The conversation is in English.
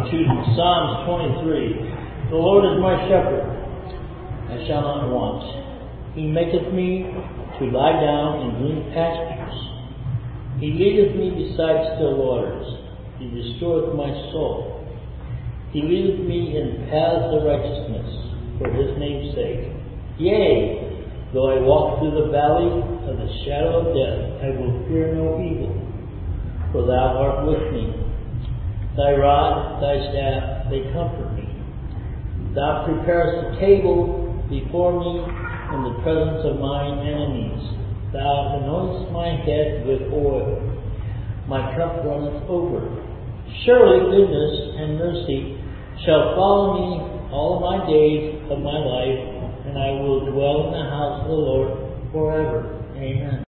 to Psalms 23. The Lord is my shepherd, I shall not want. He maketh me to lie down in green pastures. He leadeth me beside still waters. He restoreth my soul. He leadeth me in paths of righteousness for his name's sake. Yea, though I walk through the valley of the shadow of death, I will fear no evil, for thou art with me. Thy rod, thy staff, they comfort me. Thou preparest a table before me in the presence of mine enemies. Thou anointest my head with oil. My cup runneth over. Surely goodness and mercy shall follow me all my days of my life, and I will dwell in the house of the Lord forever. Amen.